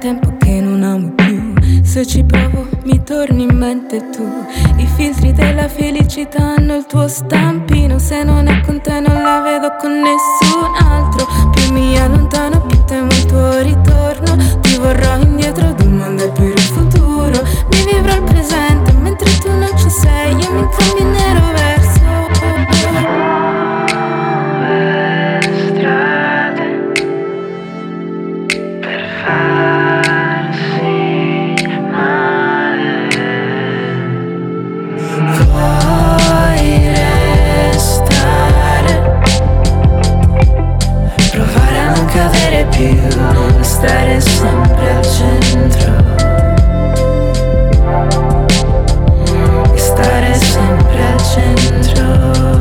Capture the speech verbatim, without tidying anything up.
tempo che non amo più. Se ci provo mi torni in mente tu. I filtri della felicità hanno il tuo stampino. Se non è con te non la vedo con nessun altro. Più mi allontano più temo il tuo ritorno. Ti vorrò indietro ad un mondo e più il futuro. Mi vivrò il presente mentre tu non ci sei. Io mi incamminerò verso strade per farsi male. Vuoi restare, provare a non cadere più, stare sempre al centro, stare sempre al centro.